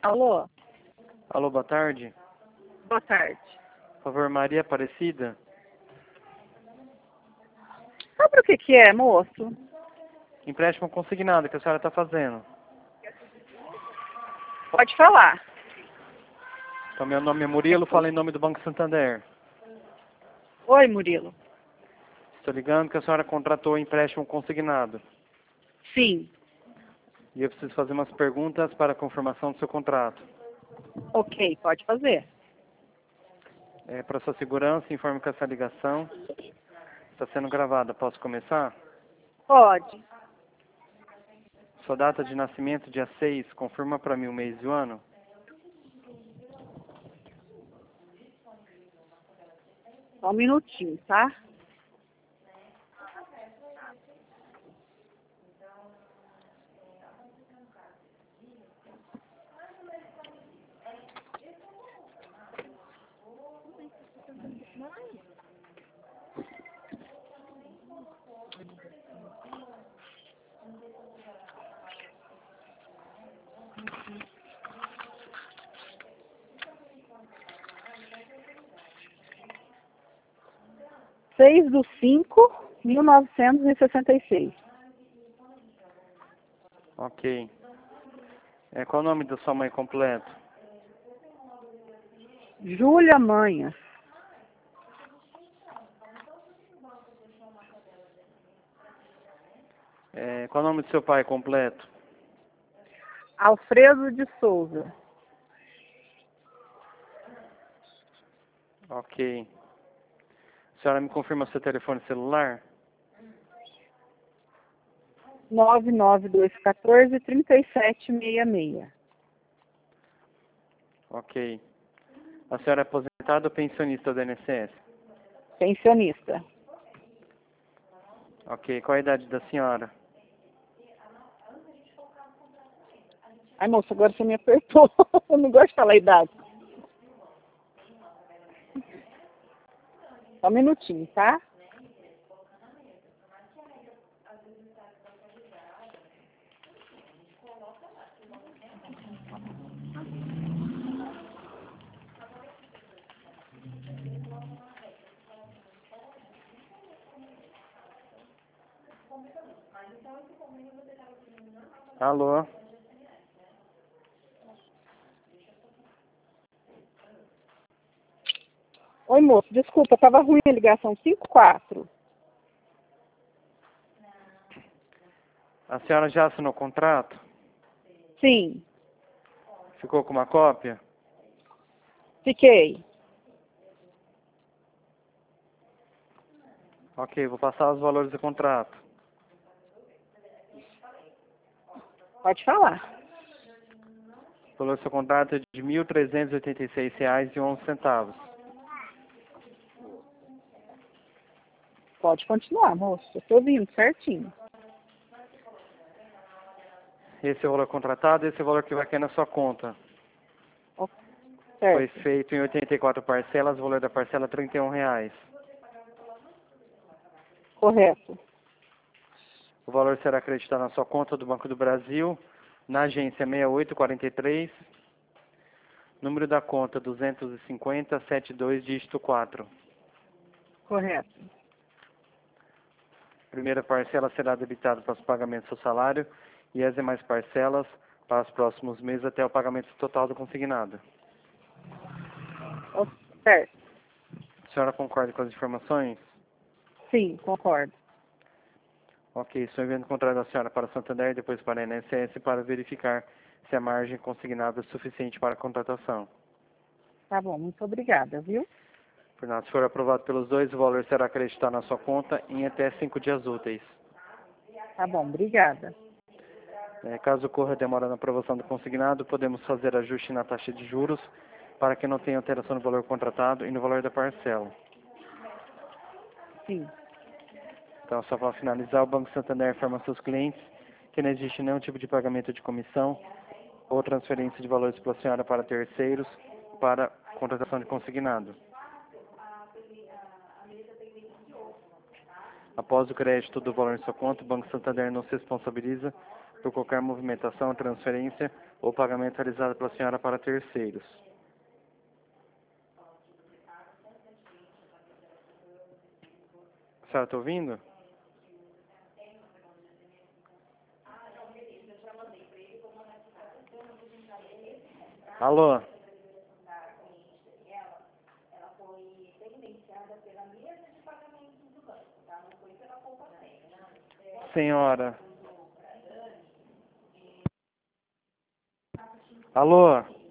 Alô? Alô, boa tarde. Boa tarde. Por favor, Maria Aparecida. Sabe o que é, moço? Empréstimo consignado que a senhora está fazendo. Pode falar. Então, meu nome é Murilo, falo em nome do Banco Santander. Oi, Murilo. Estou ligando que a senhora contratou empréstimo consignado. Sim. E eu preciso fazer umas perguntas para a confirmação do seu contrato. Ok, pode fazer. Para sua segurança, informe que essa ligação está sendo gravada. Posso começar? Pode. Sua data de nascimento, dia 6, confirma para mim o mês e o ano? Só um minutinho, tá? Seis do 5, 1966. Ok. Qual o nome da sua mãe completo? Júlia Manhas. Qual o nome do seu pai completo? Alfredo de Souza. Ok. A senhora me confirma seu telefone celular? 99214-3766. Ok. A senhora é aposentada ou pensionista do INSS? Pensionista. Ok. Qual a idade da senhora? Ai, moça, agora você me apertou. Eu não gosto de falar a idade. Só um minutinho, tá? Alô? Oi, moço, desculpa, tava ruim a ligação. 54. A senhora já assinou o contrato? Sim, Ficou com uma cópia? fiquei. Ok, vou passar os valores do contrato. Pode falar. O valor do seu contrato é de R$ 1.386,11. Pode continuar, moço. Eu tô ouvindo certinho. Esse é o valor contratado, esse é o valor que vai cair na sua conta. Ó, Foi certo. feito em 84 parcelas, o valor da parcela é R$ 31. Correto. O valor será acreditado na sua conta do Banco do Brasil, na agência 6843, número da conta 25072, dígito 4. Correto. Primeira parcela será debitada para os pagamentos do seu salário e as demais parcelas para os próximos meses até o pagamento total do consignado. Ó, certo. A senhora concorda com as informações? Sim, concordo. Ok, estou enviando o contrato da senhora para Santander e depois para a INSS para verificar se a margem consignada é suficiente para a contratação. Tá bom, muito obrigada, viu? Por nada, se for aprovado pelos dois, o valor será acreditado na sua conta em até 5 dias úteis. Tá bom, obrigada. Caso ocorra demora na aprovação do consignado, podemos fazer ajuste na taxa de juros para que não tenha alteração no valor contratado e no valor da parcela. Sim. Então, só para finalizar, o Banco Santander informa aos seus clientes que não existe nenhum tipo de pagamento de comissão ou transferência de valores pela senhora para terceiros para contratação de consignado. Após o crédito do valor em sua conta, o Banco Santander não se responsabiliza por qualquer movimentação ou transferência ou pagamento realizado pela senhora para terceiros. A senhora está ouvindo? Alô? Senhora? Alô?